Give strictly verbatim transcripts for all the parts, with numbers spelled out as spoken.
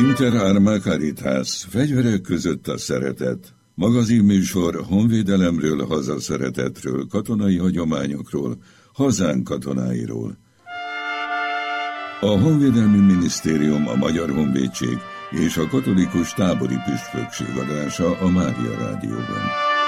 Inter Arma Caritas, fegyverek között a szeretet. Magazinműsor honvédelemről, hazaszeretetről, katonai hagyományokról, hazánk katonáiról. A Honvédelmi Minisztérium, a Magyar Honvédség és a Katolikus Tábori Püspökség adása a Mária Rádióban.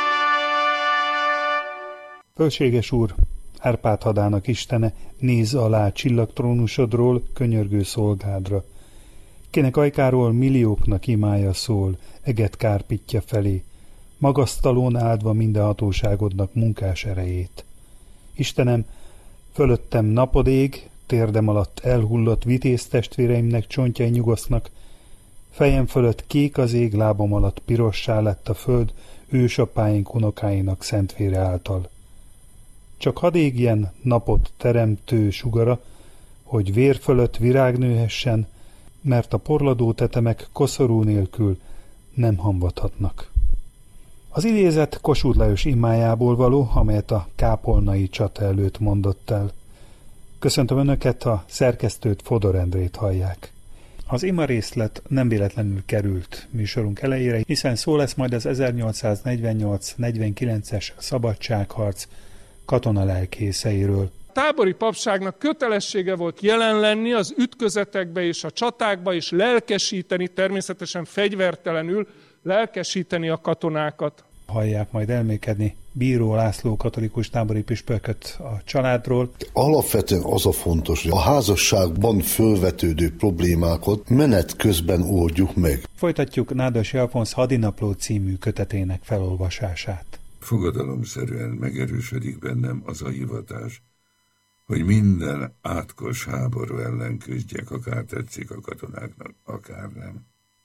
Fölséges úr, Árpád hadának istene, nézz alá csillagtrónusodról, könyörgő szolgádra. Kinek ajkáról millióknak imája szól, eget kárpitja felé, magasztalón áldva minden hatóságodnak munkás erejét. Istenem, fölöttem napod ég, térdem alatt elhullott vitéz testvéreimnek csontjai nyugosznak, fejem fölött kék az ég, lábam alatt pirossá lett a föld, ősapáink unokáinak szentvére által. Csak hadd égjen napot teremtő sugara, hogy vér fölött virág nőhessen, mert a porladó tetemek koszorú nélkül nem hamvadhatnak. Az idézet Kossuth Lajos imájából való, amelyet a kápolnai csata előtt mondott el. Köszöntöm Önöket, a szerkesztőt, Fodor Endrét hallják. Az ima részlet nem véletlenül került műsorunk elejére, hiszen szó lesz majd az ezernyolcszáznegyvennyolc negyvenkilences szabadságharc katonalelkészeiről. A tábori papságnak kötelessége volt jelen lenni az ütközetekbe és a csatákba, és lelkesíteni, természetesen fegyvertelenül lelkesíteni a katonákat. Hallják majd elmékedni Bíró László katolikus tábori püspököt a családról. Alapvetően az a fontos, hogy a házasságban fölvetődő problémákat menet közben oldjuk meg. Folytatjuk Nádas Alfonz Hadinapló című kötetének felolvasását. Fogadalomszerűen megerősödik bennem az a hivatás, hogy minden átkos háború ellen küzdjek, akár tetszik a katonáknak, akár nem.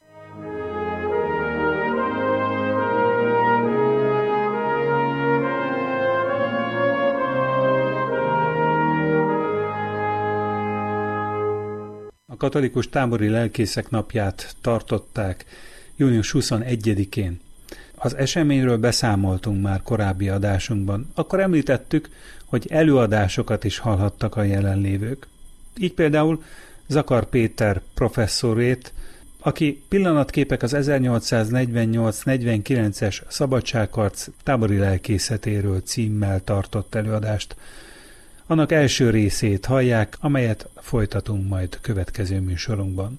A katolikus tábori lelkészek napját tartották június huszonegyedikén. Az eseményről beszámoltunk már korábbi adásunkban. Akkor említettük, hogy előadásokat is hallhattak a jelenlévők. Így például Zakar Péter professzorét, aki Pillanatképek az ezernyolcszáznegyvennyolc negyvenkilences szabadságharc tábori lelkészetéről címmel tartott előadást. Annak első részét hallják, amelyet folytatunk majd következő műsorunkban.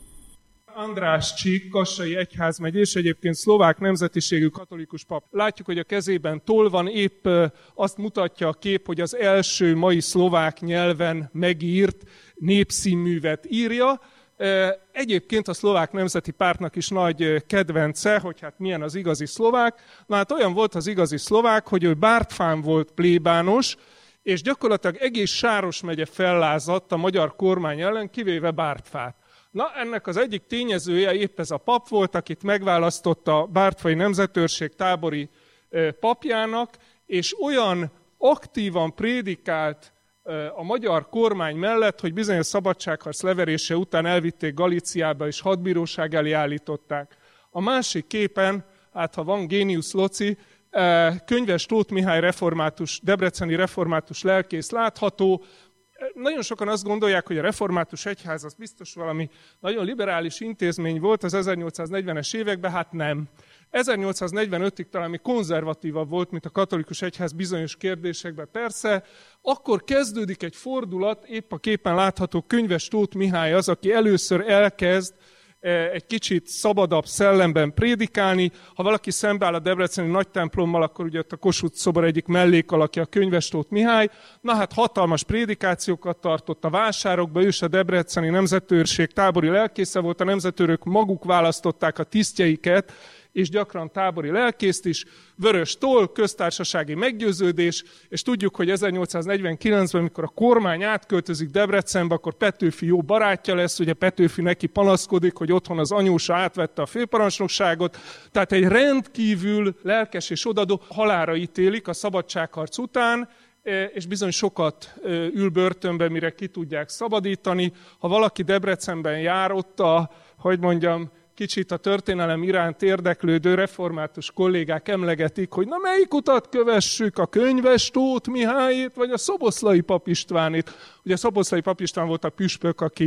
András Csík, Kassai egyházmegyés, egyébként szlovák nemzetiségű katolikus pap. Látjuk, hogy a kezében toll van, épp azt mutatja a kép, hogy az első mai szlovák nyelven megírt népszínművet írja. Egyébként a szlovák nemzeti pártnak is nagy kedvence, hogy hát milyen az igazi szlovák. Na hát olyan volt az igazi szlovák, hogy ő Bártfán volt plébános, és gyakorlatilag egész Sáros megye fellázadt a magyar kormány ellen, kivéve Bártfát. Na, ennek az egyik tényezője épp ez a pap volt, akit megválasztotta a bártfai nemzetőrség tábori papjának, és olyan aktívan prédikált a magyar kormány mellett, hogy bizony a szabadságharc leverése után elvitték Galíciába, és hadbíróság elé állították. A másik képen, hát ha van géniusz loci, Könyves Tóth Mihály református, debreceni református lelkész látható. Nagyon sokan azt gondolják, hogy a református egyház az biztos valami nagyon liberális intézmény volt az ezernyolcszáznegyvenes években, hát nem. ezernyolcszáznegyvenötig talán még konzervatívabb volt, mint a katolikus egyház bizonyos kérdésekben. Persze, akkor kezdődik egy fordulat, épp a képen látható Könyves Tóth Mihály az, aki először elkezd egy kicsit szabadabb szellemben prédikálni. Ha valaki szembeáll a debreceni nagy templommal, akkor ugye ott a Kossuth szobor egyik mellékalakja a Könyves Tóth Mihály. Na hát hatalmas prédikációkat tartott a vásárokba, ő is a debreceni nemzetőrség tábori lelkésze volt, a nemzetőrök maguk választották a tisztjeiket, és gyakran tábori lelkészt is, vörös toll, köztársasági meggyőződés, és tudjuk, hogy ezernyolcszáznegyvenkilencben, amikor a kormány átköltözik Debrecenbe, akkor Petőfi jó barátja lesz, ugye Petőfi neki panaszkodik, hogy otthon az anyósa átvette a főparancsnokságot, tehát egy rendkívül lelkes és odadó, halálra ítélik a szabadságharc után, és bizony sokat ül börtönbe, mire ki tudják szabadítani. Ha valaki Debrecenben jár, ott a, hogy mondjam, kicsit a történelem iránt érdeklődő református kollégák emlegetik, hogy na melyik utat kövessük, a Könyves Tóth Mihályét, vagy a Szoboszlai Pap Istvánét. Ugye a Szoboszlai Pap István volt a püspök, aki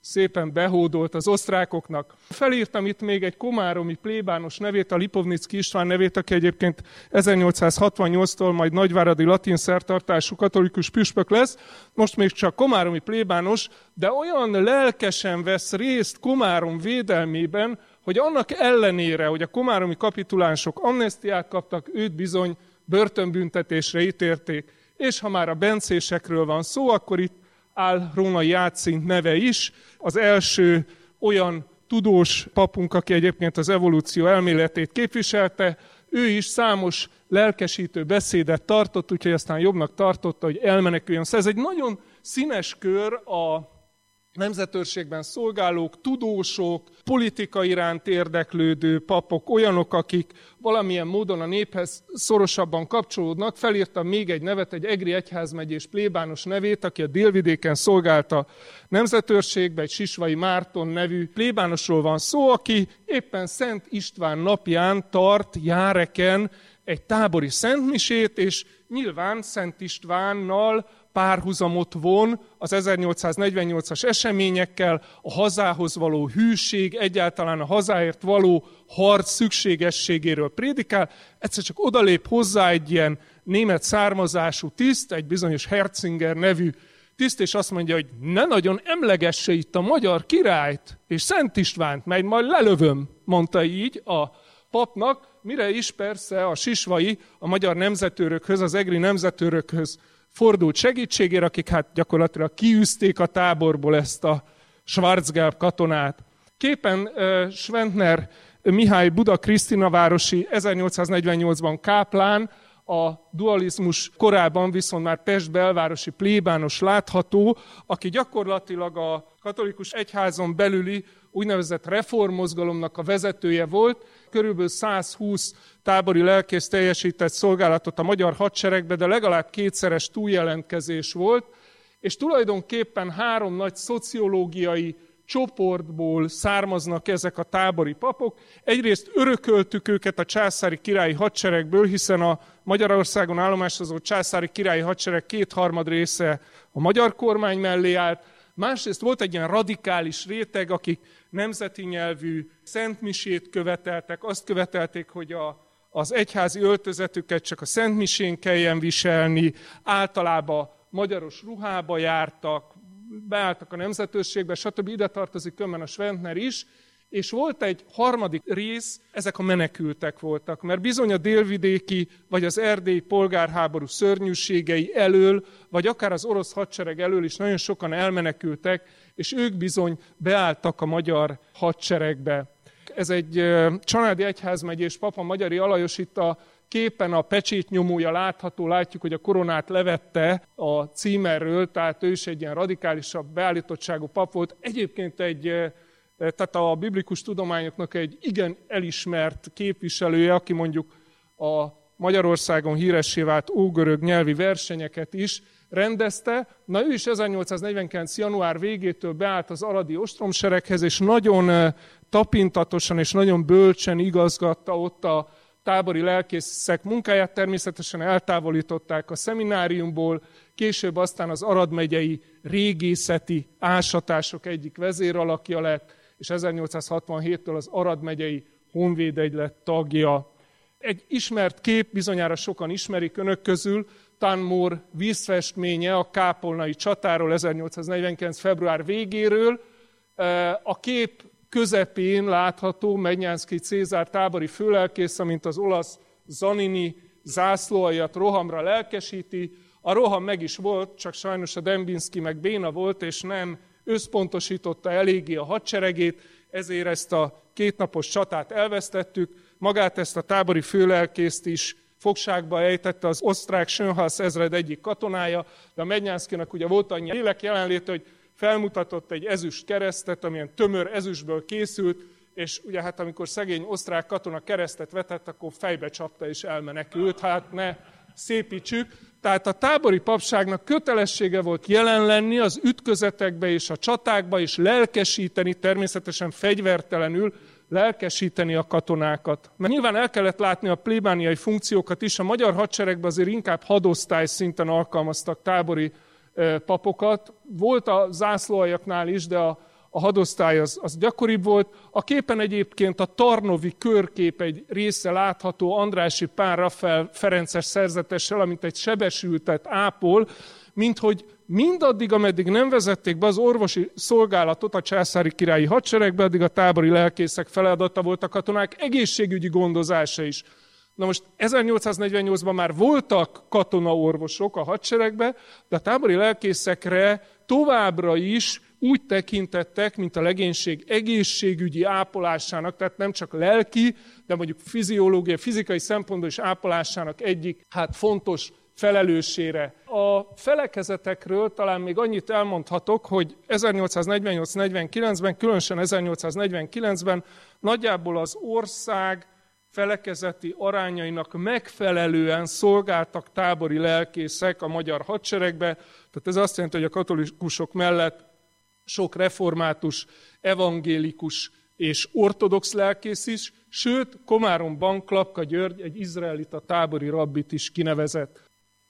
szépen behódolt az osztrákoknak. Felírtam itt még egy komáromi plébános nevét, a Lipovnicki István nevét, aki egyébként ezernyolcszázhatvannyolctól majd nagyváradi latin szertartású katolikus püspök lesz. Most még csak komáromi plébános, de olyan lelkesen vesz részt Komárom védelmében, hogy annak ellenére, hogy a komáromi kapitulánsok amnesztiát kaptak, őt bizony börtönbüntetésre ítélték. És ha már a bencésekről van szó, akkor itt áll Rónai Játszint neve is, az első olyan tudós papunk, aki egyébként az evolúció elméletét képviselte, ő is számos lelkesítő beszédet tartott, úgyhogy aztán jobbnak tartotta, hogy elmeneküljön. Szóval ez egy nagyon színes kör a nemzetőrségben szolgálók, tudósok, politika iránt érdeklődő papok, olyanok, akik valamilyen módon a néphez szorosabban kapcsolódnak. Felírtam még egy nevet, egy egri egyházmegyés plébános nevét, aki a délvidéken szolgálta nemzetőrségbe, egy Sisvai Márton nevű plébánosról van szó, aki éppen Szent István napján tart Járeken egy tábori szentmisét, és nyilván Szent Istvánnal párhuzamot von az ezernyolcszáznegyvennyolcas eseményekkel, a hazához való hűség, egyáltalán a hazáért való harc szükségességéről prédikál. Egyszer csak odalép hozzá egy ilyen német származású tiszt, egy bizonyos Herzinger nevű tiszt, és azt mondja, hogy ne nagyon emlegesse itt a magyar királyt, és Szent Istvánt, majd majd lelövöm, mondta így a papnak, mire is persze a sisvai, a magyar nemzetőrökhöz, az egri nemzetőrökhöz fordult segítségére, akik hát gyakorlatilag kiűzték a táborból ezt a Schwarzgelb katonát. Képen uh, Schwentner Mihály Buda Krisztinavárosi ezernyolcszáznegyvennyolcban káplán, a dualizmus korában viszont már Pest belvárosi plébános látható, aki gyakorlatilag a katolikus egyházon belüli úgynevezett reformmozgalomnak a vezetője volt. Körülbelül százhúsz tábori lelkész teljesített szolgálatot a magyar hadseregbe, de legalább kétszeres túljelentkezés volt, és tulajdonképpen három nagy szociológiai csoportból származnak ezek a tábori papok. Egyrészt örököltük őket a császári királyi hadseregből, hiszen a Magyarországon állomásozó császári királyi hadsereg kétharmad része a magyar kormány mellé állt. Másrészt volt egy ilyen radikális réteg, akik nemzeti nyelvű szentmisét követeltek, azt követelték, hogy a, az egyházi öltözetüket csak a szentmisén kelljen viselni, általában magyaros ruhába jártak, beálltak a nemzetőrségbe, stb. Ide tartozik kömmen a Schwentner is, és volt egy harmadik rész, ezek a menekültek voltak, mert bizony a délvidéki vagy az erdélyi polgárháború szörnyűségei elől, vagy akár az orosz hadsereg elől is nagyon sokan elmenekültek, és ők bizony beálltak a magyar hadseregbe. Ez egy csanádi egyházmegyés papa, Magyari Alajos, itt a képen a pecsétnyomója látható, látjuk, hogy a koronát levette a címerről, tehát ő is egy ilyen radikálisabb beállítottságú pap volt. Egyébként egy, tehát a biblikus tudományoknak egy igen elismert képviselője, aki mondjuk a Magyarországon híressé vált ógörög nyelvi versenyeket is rendezte. Na ő is ezernyolcszáznegyvenkilenc. január végétől beállt az aradi ostromsereghez, és nagyon tapintatosan és nagyon bölcsen igazgatta ott a tábori lelkészek munkáját, természetesen eltávolították a szemináriumból, később aztán az Arad megyei régészeti ásatások egyik vezéralakja lett, és ezernyolcszázhatvanhéttől az Arad megyei honvédegylet tagja. Egy ismert kép, bizonyára sokan ismerik önök közül, Tanmor vízfestménye a kápolnai csatáról ezernyolcszáznegyvenkilenc. február végéről. A kép közepén látható Mednyánszky Cézár tábori főlelkész, amint az olasz Zanini zászlóaljat rohamra lelkesíti. A roham meg is volt, csak sajnos a Dembinski meg béna volt, és nem összpontosította eléggé a hadseregét, ezért ezt a kétnapos csatát elvesztettük. Magát ezt a tábori főlelkészt is fogságba ejtette az osztrák Schönhaus ezred egyik katonája, de a Mednyánszkynak ugye volt annyi lélek jelenléte, hogy felmutatott egy ezüst keresztet, amilyen tömör ezüstből készült, és ugye hát amikor szegény osztrák katona keresztet vetett, akkor fejbe csapta és elmenekült, hát ne szépítsük. Tehát a tábori papságnak kötelessége volt jelen lenni az ütközetekbe és a csatákba, és lelkesíteni, természetesen fegyvertelenül, lelkesíteni a katonákat. Mert nyilván el kellett látni a plébániai funkciókat is, a magyar hadseregben azért inkább hadosztály szinten alkalmaztak tábori papokat. Volt a zászlóaljaknál is, de a, a hadosztály az, az gyakoribb volt. A képen egyébként a Tarnovi körkép egy része látható Andrássy Pál Raffael ferences szerzetessel, amint egy sebesültet ápol, minthogy mindaddig, ameddig nem vezették be az orvosi szolgálatot a császári királyi hadseregbe, addig a tábori lelkészek feladata volt a katonák egészségügyi gondozása is. Na most ezernyolcszáznegyvennyolcban már voltak katonaorvosok a hadseregbe, de a tábori lelkészekre továbbra is úgy tekintettek, mint a legénység egészségügyi ápolásának, tehát nem csak lelki, de mondjuk fiziológiai, fizikai szempontból is ápolásának egyik hát fontos felelősségére. A felekezetekről talán még annyit elmondhatok, hogy ezernyolcszáznegyvennyolc negyvenkilencben, különösen ezernyolcszáznegyvenkilencben nagyjából az ország felekezeti arányainak megfelelően szolgáltak tábori lelkészek a magyar hadseregbe. Tehát ez azt jelenti, hogy a katolikusok mellett sok református, evangélikus és ortodox lelkész is, sőt, Komáromban Klapka György egy izraelita tábori rabbit is kinevezett.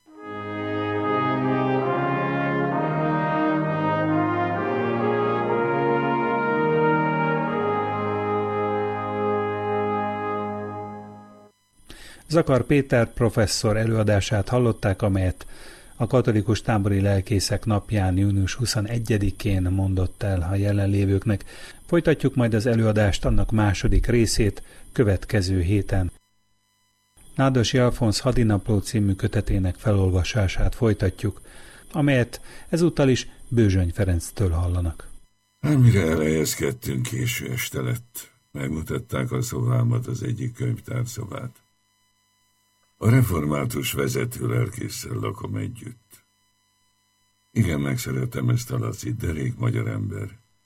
Zakar Péter professzor előadását hallották, amelyet a katolikus tábori lelkészek napján június huszonegyedikén mondott el a jelenlévőknek. Folytatjuk majd az előadást, annak második részét következő héten. Nádas Alfonz Hadinapló című kötetének felolvasását folytatjuk, amelyet ezúttal is Bőzsöny Ferenctől hallanak. Amire elhelyezkedtünk, késő este lett. Megmutatták a szobámat, az egyik könyvtárszobát. A református vezető lelkésszel lakom együtt. Igen, megszerettem ezt a Lacit, derék magyar ember.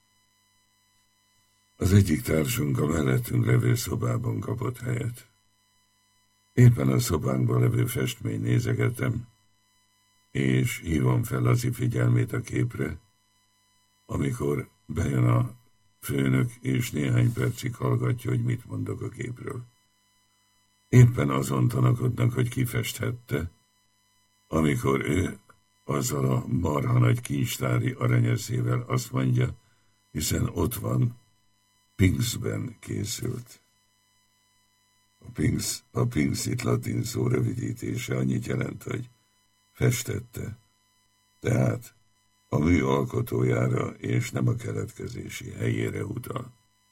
Az egyik társunk a mellettünk levő szobában kapott helyet. Éppen a szobánkban levő festmény nézegetem, és hívom fel Laci figyelmét a képre, amikor bejön a főnök, és néhány percig hallgatja, hogy mit mondok a képről. Éppen azon tanakodnak, hogy kifesthette, amikor ő azzal a marha nagy kincstári aranyeszével azt mondja, hiszen ott van, Pinxben készült. A Pinx, a Pinx itt latin szó rövidítése annyit jelent, hogy festette, tehát a mű alkotójára és nem a keletkezési helyére utal.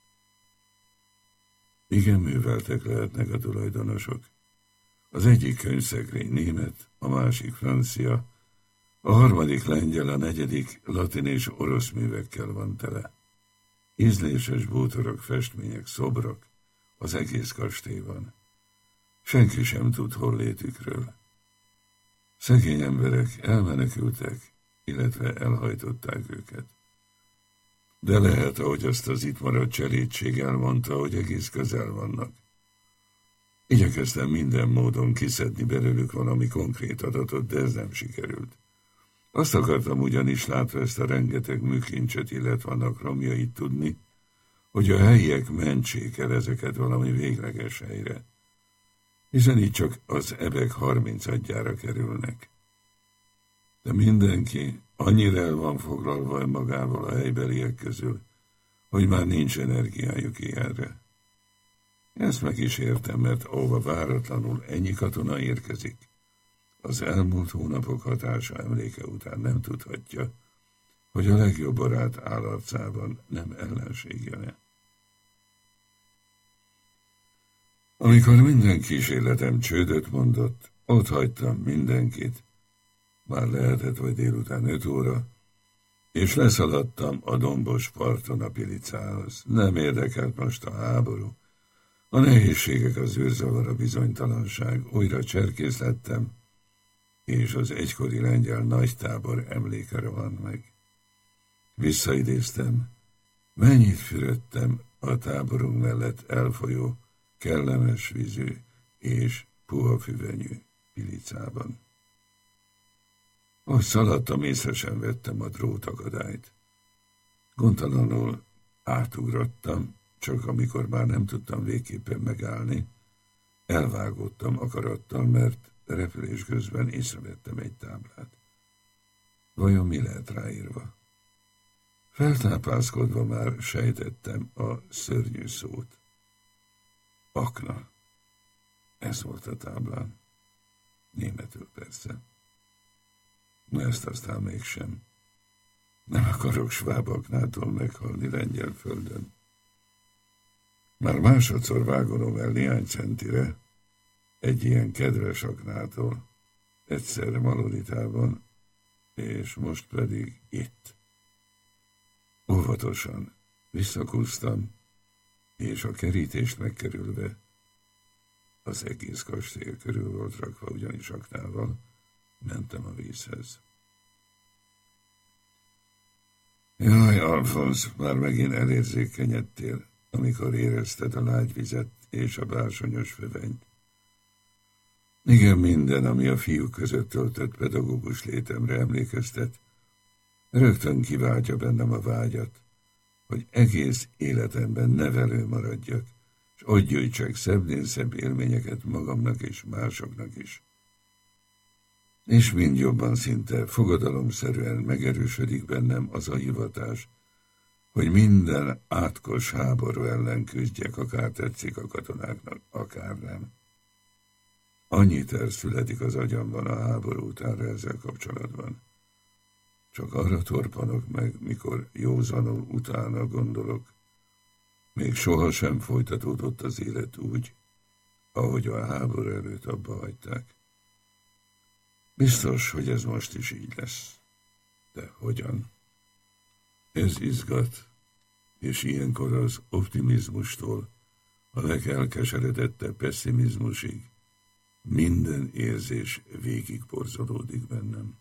Igen műveltek lehetnek a tulajdonosok. Az egyik könyvszekrény német, a másik francia, a harmadik lengyel, a negyedik latin és orosz művekkel van tele. Ízléses bútorok, festmények, szobrok, az egész kastélyban. Senki sem tud hollétükről. Szegény emberek elmenekültek, illetve elhajtották őket. De lehet, ahogy azt az itt maradt cselédség elmondta, hogy egész közel vannak. Igyekeztem minden módon kiszedni belőlük valami konkrét adatot, de ez nem sikerült. Azt akartam ugyanis, látva ezt a rengeteg műkincset, illetve annak romjait tudni, hogy a helyiek mentsék el ezeket valami végleges helyre, hiszen így csak az ebek harmincadjára kerülnek. De mindenki annyira el van foglalva magával a helybeliek közül, hogy már nincs energiájuk ilyenre. Ezt meg is értem, mert óva váratlanul ennyi katona érkezik. Az elmúlt hónapok hatása emléke után nem tudhatja, hogy a legjobb barát állarcában nem ellenség jön-e. Amikor minden kísérletem csődöt mondott, ott hagytam mindenkit, már lehetett vagy délután öt óra, és leszaladtam a dombos parton a Pilicához. Nem érdekelt most a háború. A nehézségek, az űrzavar, a bizonytalanság, újra cserkész lettem, és az egykori lengyel nagytábor emléke rohant meg. Visszaidéztem, mennyit fürödtem a táborunk mellett elfolyó, kellemes vízű és puha füvenyű Pilicában. Ahogy szaladtam, észre sem vettem a drótakadályt. Gondtalanul átugrottam, csak amikor már nem tudtam végképpen megállni, elvágódtam akarattal, mert repülés közben észrevettem egy táblát. Vajon mi lehet ráírva? Feltápászkodva már sejtettem a szörnyű szót. Akna. Ez volt a táblán. Németül persze. Na ezt aztán mégsem. Nem akarok sváb aknától meghalni lengyel földön. Már másodszor vágolom el néhány centire egy ilyen kedves aknától, egyszerre Maloritában, és most pedig itt. Óvatosan visszakúztam, és a kerítést megkerülve, az egész kastély körül volt rakva ugyanis aknával, mentem a vízhez. Jaj, Alfonsz, már megint elérzékenyedtél, amikor érezted a lágy vizet és a bársonyos fövenyt. Igen, minden, ami a fiúk között töltött pedagógus létemre emlékeztet, rögtön kiváltja bennem a vágyat, hogy egész életemben nevelő maradjak, és ott gyűjtsek szebbnél szebb élményeket magamnak és másoknak is. És mind jobban szinte fogadalomszerűen megerősödik bennem az a hivatás, hogy minden átkos háború ellen küzdjek, akár tetszik a katonáknak, akár nem. Annyi terv születik az agyamban a háború utánra ezzel kapcsolatban. Csak arra torpanok meg, mikor józanul utána gondolok, még sohasem folytatódott az élet úgy, ahogy a háború előtt abba hagyták. Biztos, hogy ez most is így lesz. De hogyan? Ez izgat, és ilyenkor az optimizmustól a legelkeseredettebb pessimizmusig minden érzés végigborzolódik bennem.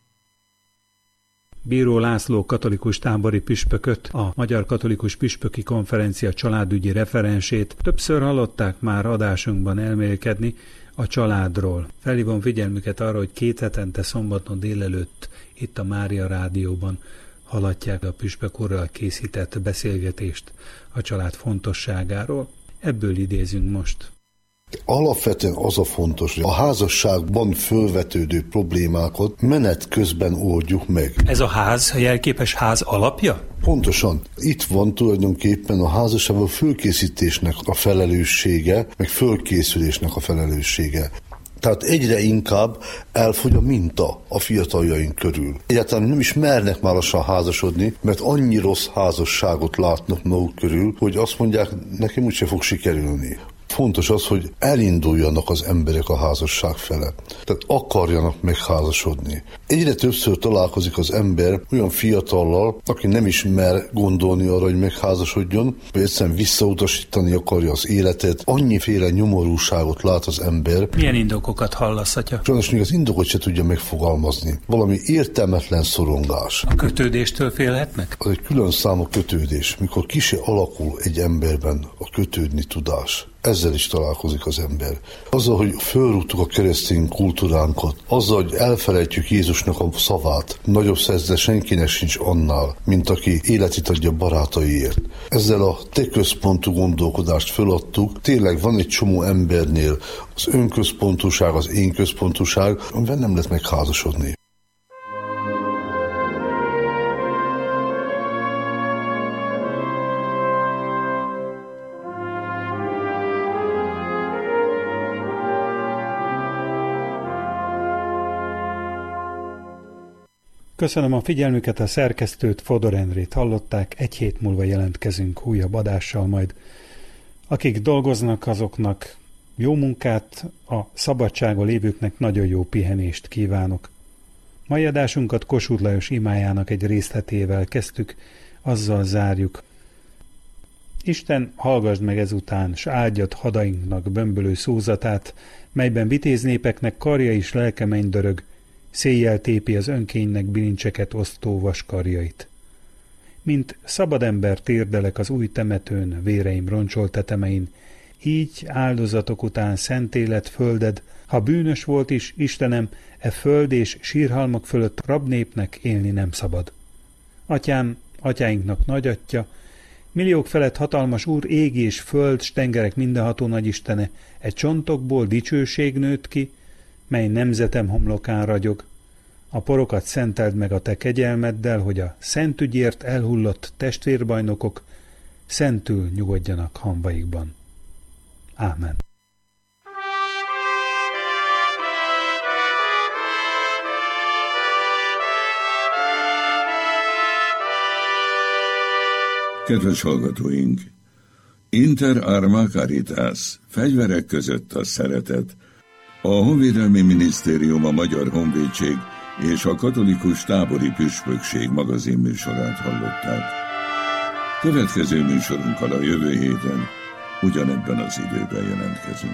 Bíró László katolikus tábori püspököt, a Magyar Katolikus Püspöki Konferencia családügyi referensét többször hallották már adásunkban elmélkedni a családról. Felhívom figyelmüket arra, hogy két hetente szombaton délelőtt itt a Mária Rádióban hallatják a püspök úrral készített beszélgetést a család fontosságáról. Ebből idézünk most. Alapvetően az a fontos, hogy a házasságban fölvetődő problémákat menet közben oldjuk meg. Ez a ház, a jelképes ház alapja? Pontosan. Itt van tulajdonképpen a házasságban fölkészítésnek a felelőssége, meg fölkészülésnek a felelőssége. Tehát egyre inkább elfogy a minta a fiataljaink körül. Egyáltalán nem is mernek már lassan házasodni, mert annyi rossz házasságot látnak maguk körül, hogy azt mondják, nekem úgyse fog sikerülni. Fontos az, hogy elinduljanak az emberek a házasság fele. Tehát akarjanak megházasodni. Egyre többször találkozik az ember olyan fiatallal, aki nem is mer gondolni arra, hogy megházasodjon, vagy egyszerűen visszautasítani akarja az életet. Annyiféle nyomorúságot lát az ember. Milyen indokokat hallasz, atya? Sajnos még az indokot se tudja megfogalmazni. Valami értelmetlen szorongás. A kötődéstől félhetnek? Az egy külön számú kötődés, mikor ki se alakul egy emberben a kötődni tudás. Ezzel is találkozik az ember. Azzal, hogy fölrúgtuk a keresztény kultúránkat, azzal, hogy elfelejtjük Jézusnak a szavát, nagyobb szerzde senkinek sincs annál, mint aki életét adja barátaiért. Ezzel a te központú gondolkodást föladtuk, tényleg van egy csomó embernél az önközpontúság, az én központúság, amivel nem lehet megházasodni. Köszönöm a figyelmüket, a szerkesztőt, Fodor Endrét hallották, egy hét múlva jelentkezünk újabb adással majd. Akik dolgoznak, azoknak jó munkát, a szabadságon lévőknek nagyon jó pihenést kívánok. Mai adásunkat Kossuth Lajos imájának egy részletével kezdtük, azzal zárjuk. Isten, hallgasd meg ezután, s áldjad hadainknak bömbölő szózatát, melyben vitéz népeknek karja és lelke mennydörög, széjjel tépi az önkénynek bilincseket osztó vaskarjait. Mint szabad ember térdelek az új temetőn, véreim roncsolt tetemein, így áldozatok után szent élet földed, ha bűnös volt is, Istenem, e föld és sírhalmak fölött rabnépnek élni nem szabad. Atyám, atyáinknak nagyatya, milliók felett hatalmas úr, ég és föld, s tengerek mindenható nagyistene, e csontokból dicsőség nőtt ki, mely nemzetem homlokán ragyog. A porokat szenteld meg a te kegyelmeddel, hogy a szent ügyért elhullott testvérbajnokok szentül nyugodjanak hamvaikban. Ámen. Kedves hallgatóink! Inter arma caritas, fegyverek között a szeretet. A Honvédelmi Minisztérium, a Magyar Honvédség és a Katolikus Tábori Püspökség magazinműsorát hallották. Következő műsorunkkal a jövő héten ugyanebben az időben jelentkezünk.